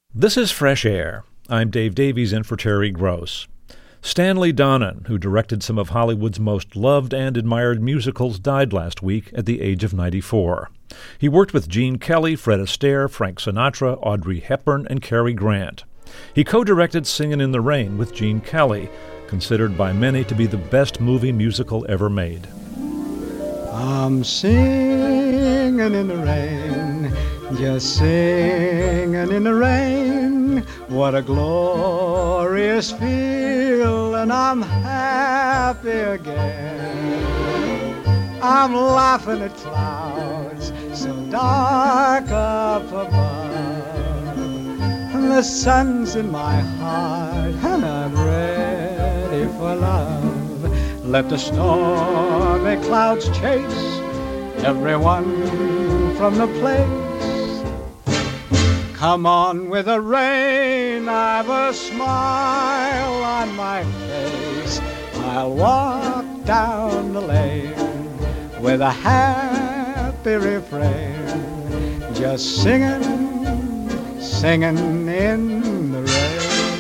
This is Fresh Air. I'm Dave Davies in for Terry Gross. Stanley Donen, who directed some of Hollywood's most loved and admired musicals, died last week at the age of 94. He worked with Gene Kelly, Fred Astaire, Frank Sinatra, Audrey Hepburn, and Cary Grant. He co-directed Singin' in the Rain with Gene Kelly, considered by many to be the best movie musical ever made. I'm singing in the rain, just singing in the rain. What a glorious feel, and I'm happy again. I'm laughing at clouds so dark up above, and the sun's in my heart, and I'm ready for love. Let the stormy clouds chase everyone from the place. Come on with the rain, I've a smile on my face. I'll walk down the lane with a happy refrain, just singing, singing in the rain.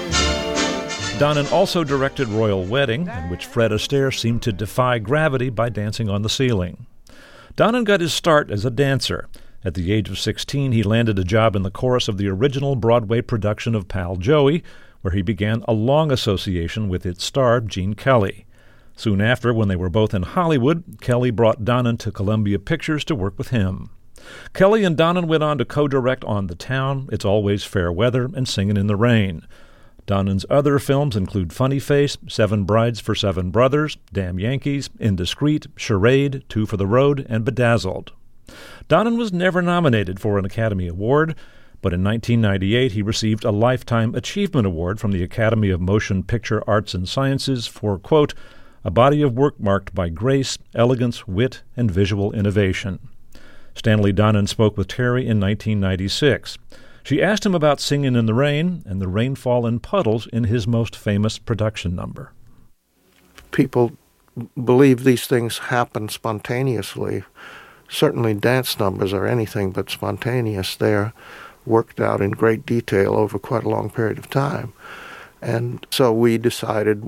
Donen also directed Royal Wedding, in which Fred Astaire seemed to defy gravity by dancing on the ceiling. Donen got his start as a dancer. At the age of 16, he landed a job in the chorus of the original Broadway production of Pal Joey, where he began a long association with its star, Gene Kelly. Soon after, when they were both in Hollywood, Kelly brought Donen to Columbia Pictures to work with him. Kelly and Donen went on to co-direct On the Town, It's Always Fair Weather, and Singin' in the Rain. Donen's other films include Funny Face, Seven Brides for Seven Brothers, Damn Yankees, Indiscreet, Charade, Two for the Road, and Bedazzled. Donen was never nominated for an Academy Award, but in 1998 he received a Lifetime Achievement Award from the Academy of Motion Picture Arts and Sciences for, quote, a body of work marked by grace, elegance, wit, and visual innovation. Stanley Donen spoke with Terry in 1996. She asked him about Singin' in the Rain and the rainfall and puddles in his most famous production number. People believe these things happen spontaneously. Certainly dance numbers are anything but spontaneous. They're worked out in great detail over quite a long period of time. And so we decided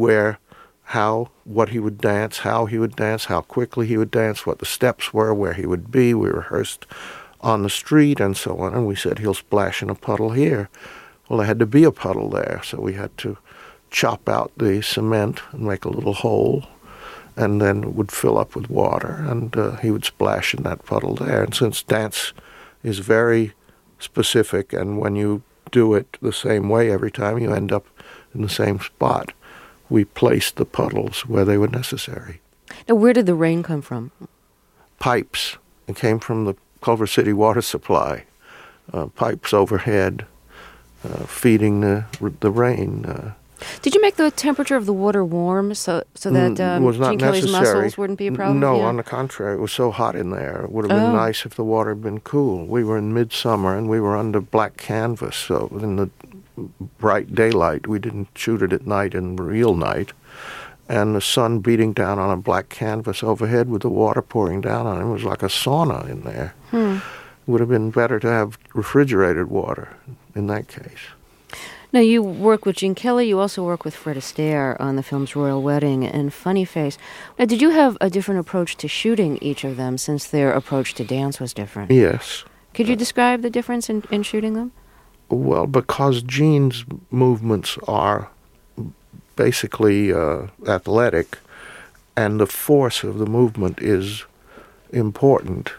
what he would dance, how he would dance, how quickly he would dance, what the steps were, where he would be. We rehearsed on the street and so on, and we said, he'll splash in a puddle here. Well, there had to be a puddle there, so we had to chop out the cement and make a little hole, and then it would fill up with water, and he would splash in that puddle there. And since dance is very specific, and when you do it the same way every time, you end up in the same spot, we placed the puddles where they were necessary. Now, where did the rain come from? Pipes. It came from the Culver City water supply, pipes overhead, feeding the rain. Did you make the temperature of the water warm so that Gene Kelly's muscles wouldn't be a problem? No, on the contrary. It was so hot in there. It would have been nice if the water had been cool. We were in midsummer, and we were under black canvas, so in the bright daylight, we didn't shoot it at night in real night, and the sun beating down on a black canvas overhead with the water pouring down on it. It was like a sauna in there. It would have been better to have refrigerated water in that case. Now, you work with Gene Kelly. You also work with Fred Astaire on the films Royal Wedding and Funny Face. Now, did you have a different approach to shooting each of them since their approach to dance was different? Yes. Could you describe the difference in shooting them? Well, because Gene's movements are basically athletic, and the force of the movement is important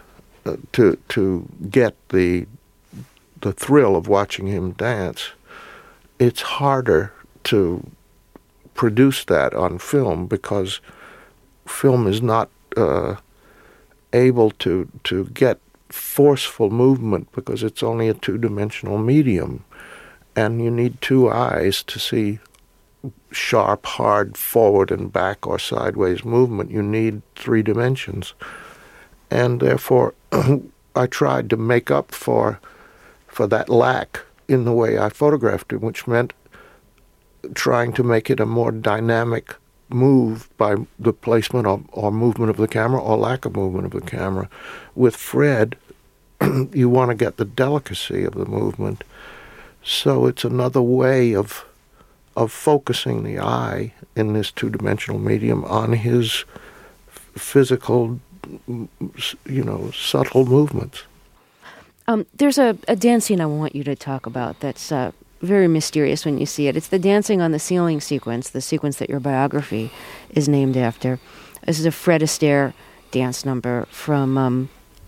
to get the thrill of watching him dance. It's harder to produce that on film because film is not able to get forceful movement because it's only a two-dimensional medium, and you need two eyes to see sharp, hard forward and back or sideways movement. You need 3 dimensions, and therefore I tried to make up for that lack in the way I photographed it, which meant trying to make it a more dynamic move by the placement or movement of the camera or lack of movement of the camera. With Fred, you want to get the delicacy of the movement. So it's another way of focusing the eye in this two-dimensional medium on his physical, subtle movements. There's a dance scene I want you to talk about that's very mysterious when you see it. It's the dancing on the ceiling sequence, the sequence that your biography is named after. This is a Fred Astaire dance number from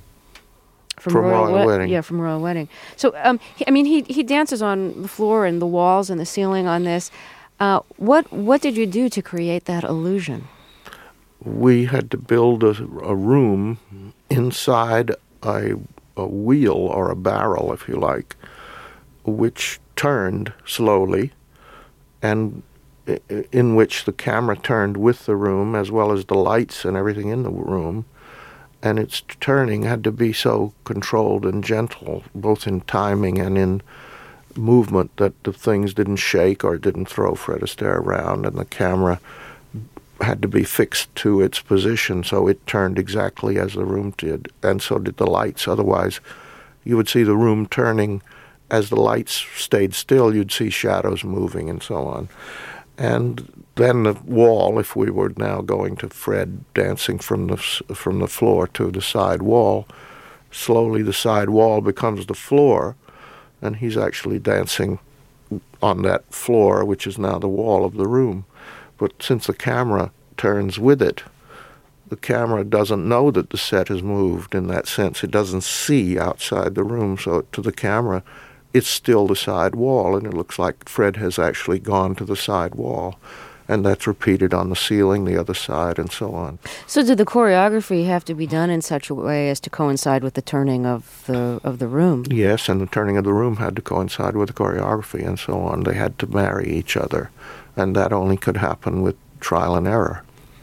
Royal Wedding. Yeah, from Royal Wedding. So, he dances on the floor and the walls and the ceiling on this. What did you do to create that illusion? We had to build a room inside a wheel or a barrel, if you like, which turned slowly, and in which the camera turned with the room, as well as the lights and everything in the room. And its turning had to be so controlled and gentle, both in timing and in movement, that the things didn't shake or didn't throw Fred Astaire around, and the camera had to be fixed to its position, so it turned exactly as the room did, and so did the lights. Otherwise, you would see the room turning. As the lights stayed still, you'd see shadows moving and so on. And then the wall, if we were now going to Fred dancing from the floor to the side wall, slowly the side wall becomes the floor, and he's actually dancing on that floor, which is now the wall of the room. But since the camera turns with it, the camera doesn't know that the set has moved in that sense. It doesn't see outside the room, so to the camera, it's still the side wall, and it looks like Fred has actually gone to the side wall. And that's repeated on the ceiling, the other side, and so on. So did the choreography have to be done in such a way as to coincide with the turning of the room? Yes, and the turning of the room had to coincide with the choreography and so on. They had to marry each other, and that only could happen with trial and error.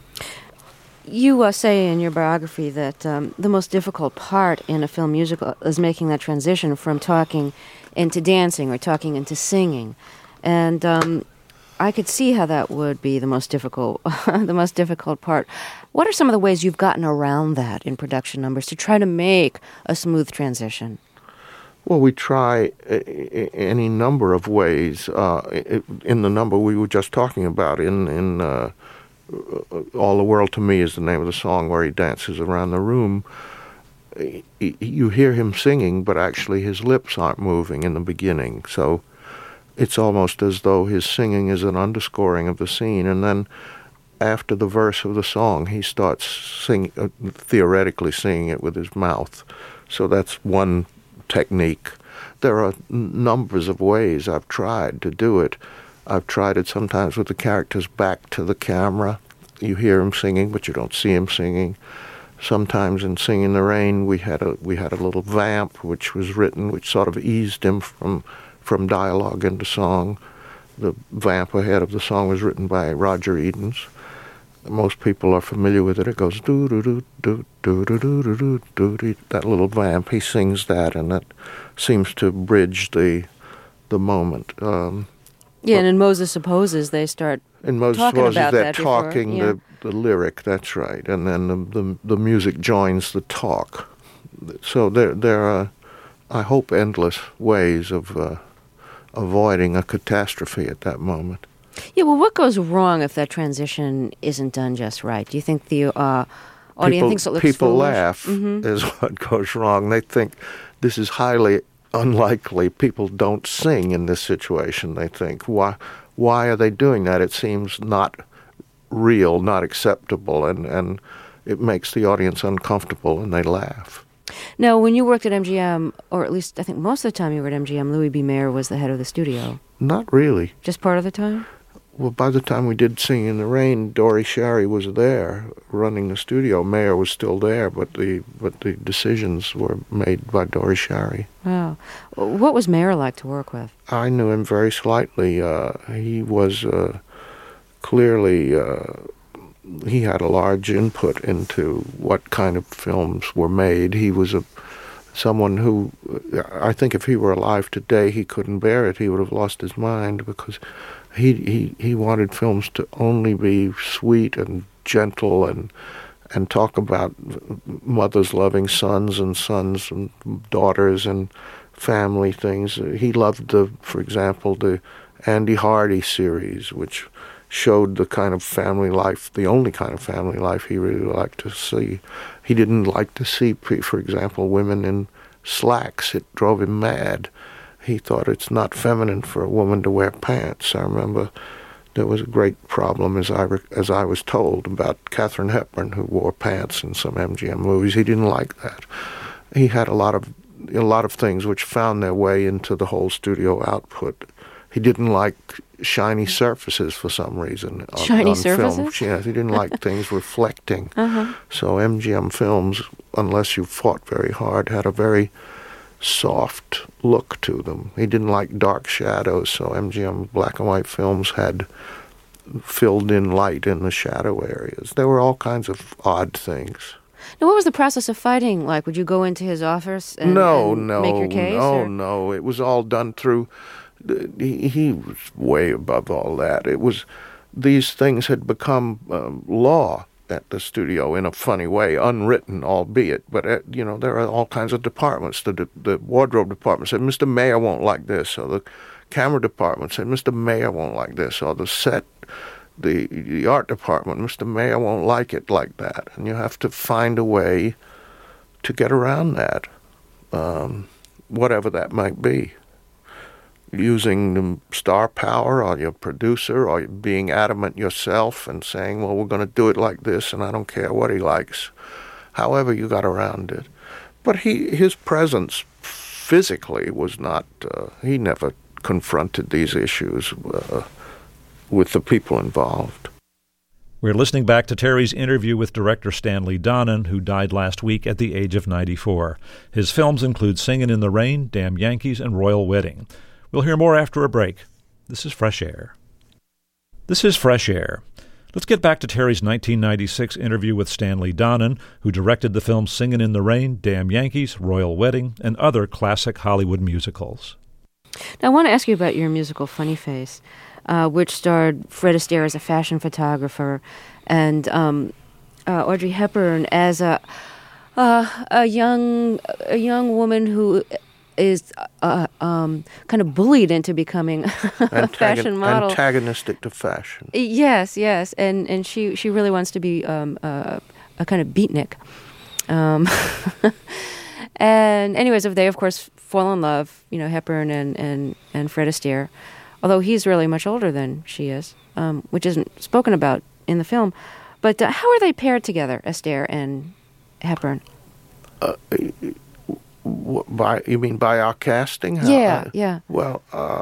You say in your biography that the most difficult part in a film musical is making that transition from talking into dancing or talking into singing. And I could see how that would be the most difficult part. What are some of the ways you've gotten around that in production numbers to try to make a smooth transition? Well, we try any number of ways. In the number we were just talking about, in All the World to Me is the name of the song, where he dances around the room. You hear him singing, but actually his lips aren't moving in the beginning. So it's almost as though his singing is an underscoring of the scene. And then after the verse of the song, he starts theoretically singing it with his mouth. So that's one technique. There are numbers of ways I've tried to do it. I've tried it sometimes with the character's back to the camera. You hear him singing, but you don't see him singing. Sometimes in Singing in the Rain, we had a little vamp which was written, which sort of eased him from dialogue into song. The vamp ahead of the song was written by Roger Edens. Most people are familiar with it. It goes do do do do do do do do do do. That little vamp, he sings that, and that seems to bridge the moment. Yeah, and in Moses Supposes, they start talking about that before. Talking the lyric, that's right, and then the music joins the talk. So there are, I hope, endless ways of avoiding a catastrophe at that moment. Yeah, well, what goes wrong if that transition isn't done just right? Do you think the audience thinks it looks people foolish? Laugh is what goes wrong. They think this is highly unlikely. People don't sing in this situation. They think, why are they doing that? It seems not real, not acceptable, and it makes the audience uncomfortable, and they laugh. Now, when you worked at MGM, or at least I think most of the time you were at MGM, Louis B. Mayer was the head of the studio. Not really. Just part of the time? Well, by the time we did Singing in the Rain, Dori Schary was there running the studio. Mayer was still there, but the decisions were made by Dori Schary. Wow. What was Mayer like to work with? I knew him very slightly. He was clearly... he had a large input into what kind of films were made. He was someone who, I think if he were alive today, he couldn't bear it. He would have lost his mind, because he wanted films to only be sweet and gentle and talk about mothers loving sons and daughters and family things. He loved, for example, the Andy Hardy series, which showed the kind of family life, the only kind of family life he really liked to see. He didn't like to see, for example, women in slacks. It drove him mad. He thought it's not feminine for a woman to wear pants. I remember there was a great problem, as I was told, about Katharine Hepburn, who wore pants in some MGM movies. He didn't like that. He had a lot of things which found their way into the whole studio output. He didn't like shiny surfaces for some reason. Shiny surfaces? Film. Yes, he didn't like things reflecting. So MGM films, unless you fought very hard, had a very soft look to them. He didn't like dark shadows, so MGM black and white films had filled in light in the shadow areas. There were all kinds of odd things. Now, what was the process of fighting like? Would you go into his office and make your case? No. It was all done through... He was way above all that. These things had become law at the studio in a funny way, unwritten, albeit. But there are all kinds of departments. The wardrobe department said, "Mr. Mayer won't like this," or the camera department said, "Mr. Mayer won't like this," or the set, the art department, "Mr. Mayer won't like it like that," and you have to find a way to get around that, whatever that might be. Using the star power or your producer or being adamant yourself and saying, well, we're going to do it like this and I don't care what he likes. However you got around it. But his presence physically was not, he never confronted these issues with the people involved. We're listening back to Terry's interview with director Stanley Donen, who died last week at the age of 94. His films include Singin' in the Rain, Damn Yankees, and Royal Wedding. We'll hear more after a break. This is Fresh Air. This is Fresh Air. Let's get back to Terry's 1996 interview with Stanley Donen, who directed the films Singin' in the Rain, Damn Yankees, Royal Wedding, and other classic Hollywood musicals. Now, I want to ask you about your musical Funny Face, which starred Fred Astaire as a fashion photographer and Audrey Hepburn as a young woman who is kind of bullied into becoming a fashion model. Antagonistic to fashion. Yes, and she really wants to be a kind of beatnik. And anyways, they of course fall in love, Hepburn and Fred Astaire, although he's really much older than she is, which isn't spoken about in the film. But how are they paired together, Astaire and Hepburn? You mean by our casting? Yeah. Well,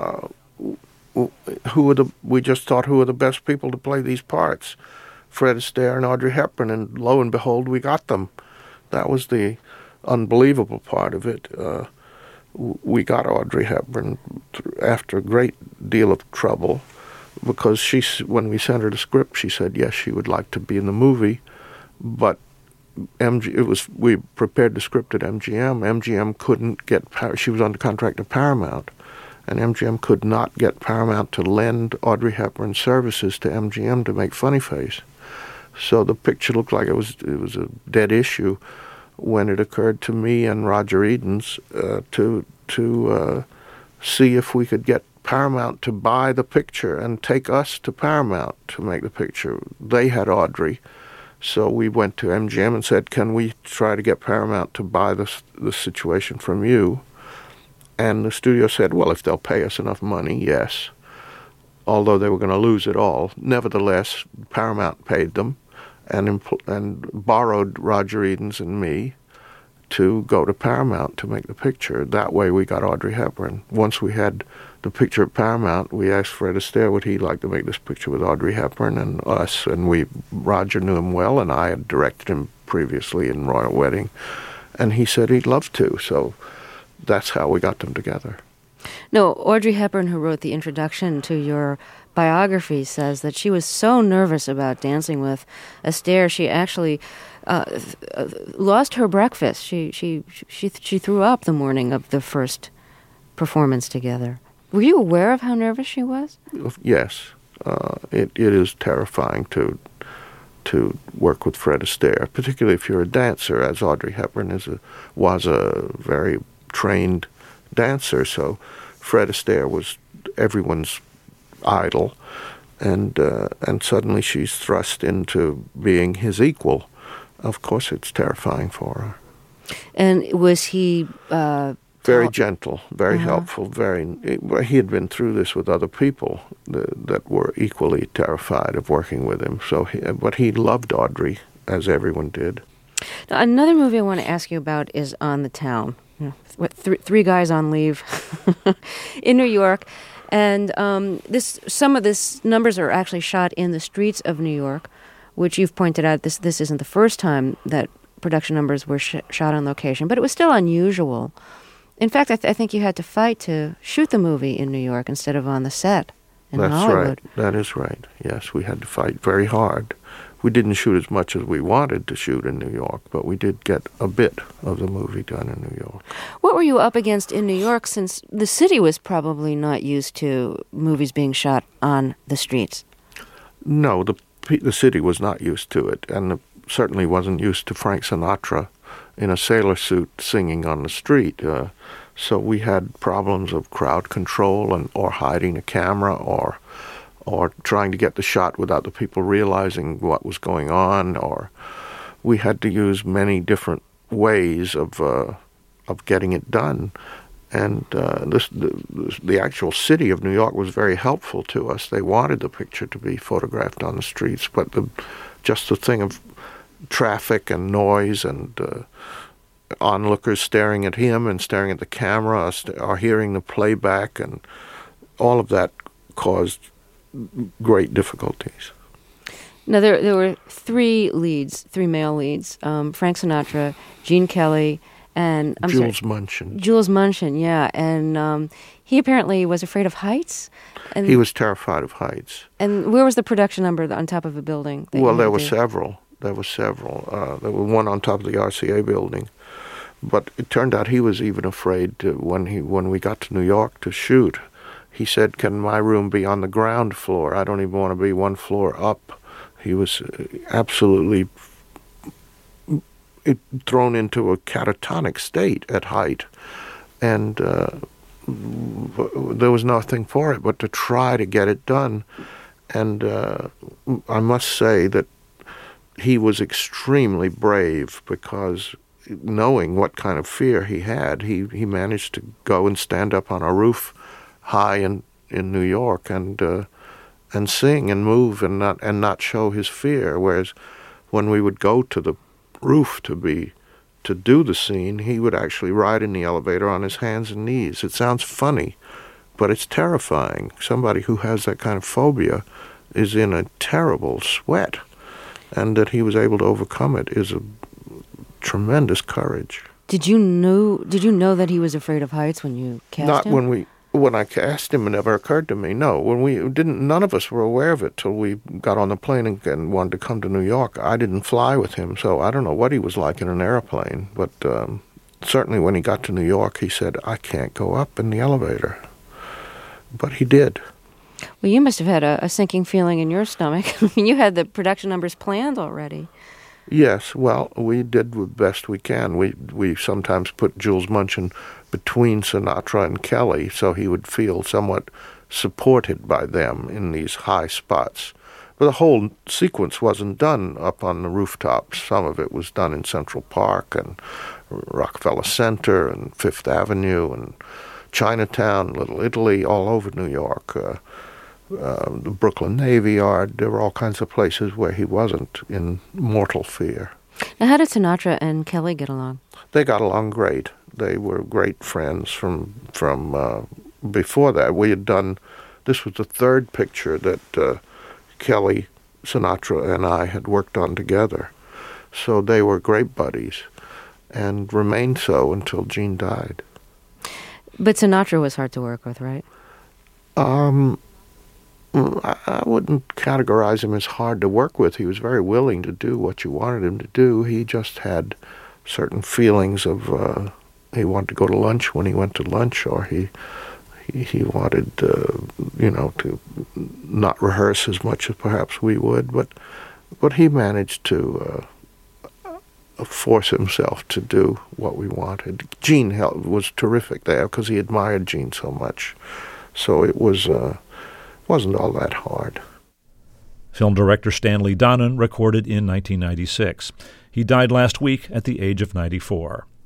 we just thought who are the best people to play these parts? Fred Astaire and Audrey Hepburn, and lo and behold, we got them. That was the unbelievable part of it. We got Audrey Hepburn after a great deal of trouble, because when we sent her the script, she said yes, she would like to be in the movie, but we prepared the script at MGM. MGM couldn't get, she was under contract to Paramount, and MGM could not get Paramount to lend Audrey Hepburn's services to MGM to make Funny Face. So the picture looked like it was a dead issue when it occurred to me and Roger Edens to see if we could get Paramount to buy the picture and take us to Paramount to make the picture. They had Audrey. So we went to MGM and said, can we try to get Paramount to buy the situation from you? And the studio said, well, if they'll pay us enough money, yes. Although they were going to lose it all. Nevertheless, Paramount paid them and borrowed Roger Edens and me to go to Paramount to make the picture. That way we got Audrey Hepburn. Once we had the picture at Paramount, we asked Fred Astaire would he like to make this picture with Audrey Hepburn and us, and Roger knew him well, and I had directed him previously in Royal Wedding, and he said he'd love to, so that's how we got them together. No, Audrey Hepburn, who wrote the introduction to your biography, says that she was so nervous about dancing with Astaire, she actually lost her breakfast. She threw up the morning of the first performance together. Were you aware of how nervous she was? Yes. It is terrifying to work with Fred Astaire, particularly if you're a dancer, as Audrey Hepburn was a very trained dancer, so Fred Astaire was everyone's idol, and suddenly she's thrust into being his equal. Of course, it's terrifying for her. And was he... very gentle, very helpful, he had been through this with other people that were equally terrified of working with him. But he loved Audrey, as everyone did. Now, another movie I want to ask you about is On the Town. Three guys on leave in New York. And some of this numbers are actually shot in the streets of New York, which you've pointed out this isn't the first time that production numbers were shot on location, but it was still unusual. In fact, I think you had to fight to shoot the movie in New York instead of on the set in Hollywood. Right. That is right. Yes, we had to fight very hard. We didn't shoot as much as we wanted to shoot in New York, but we did get a bit of the movie done in New York. What were you up against in New York, since the city was probably not used to movies being shot on the streets? No, the city was not used to it, and certainly wasn't used to Frank Sinatra in a sailor suit singing on the street. So we had problems of crowd control or hiding a camera or trying to get the shot without the people realizing what was going on. Or we had to use many different ways of getting it done. And the actual city of New York was very helpful to us. They wanted the picture to be photographed on the streets, but just the thing of traffic and noise and onlookers staring at him and staring at the camera or hearing the playback, and all of that caused great difficulties. Now, there were three male leads, Frank Sinatra, Gene Kelly, and Jules Munchin. Jules Munchin, yeah. And he apparently was afraid of heights. And he was terrified of heights. And where was the production number on top of a building? Well, there were several. There were one on top of the RCA building. But it turned out he was even afraid when we got to New York to shoot. He said, "Can my room be on the ground floor? I don't even want to be one floor up." He was absolutely thrown into a catatonic state at height. And there was nothing for it but to try to get it done. And I must say that he was extremely brave, because knowing what kind of fear he had, he managed to go and stand up on a roof high in New York and sing and move and not show his fear. Whereas when we would go to the roof to do the scene, he would actually ride in the elevator on his hands and knees. It sounds funny, but it's terrifying. Somebody who has that kind of phobia is in a terrible sweat, and that he was able to overcome it is a tremendous courage. Did you know that he was afraid of heights when you cast him? Not when I cast him, it never occurred to me. No, when we didn't, none of us were aware of it till we got on the plane and wanted to come to New York. I didn't fly with him, so I don't know what he was like in an airplane. But certainly when he got to New York, he said, "I can't go up in the elevator." But he did. Well, you must have had a sinking feeling in your stomach. I mean, you had the production numbers planned already. Yes, well, we did the best we can. We sometimes put Jules Munchin between Sinatra and Kelly, so he would feel somewhat supported by them in these high spots. But the whole sequence wasn't done up on the rooftops. Some of it was done in Central Park and Rockefeller Center and Fifth Avenue and Chinatown, Little Italy, all over New York. The Brooklyn Navy Yard, there were all kinds of places where he wasn't in mortal fear. Now, how did Sinatra and Kelly get along? They got along great. They were great friends from before that. We had done, this was the third picture that Kelly, Sinatra, and I had worked on together. So they were great buddies and remained so until Gene died. But Sinatra was hard to work with, right? I wouldn't categorize him as hard to work with. He was very willing to do what you wanted him to do. He just had certain feelings of he wanted to go to lunch when he went to lunch, or he wanted to not rehearse as much as perhaps we would. But he managed to force himself to do what we wanted. Gene was terrific there because he admired Gene so much. So it wasn't all that hard. Film director Stanley Donen recorded in 1996. He died last week at the age of 94.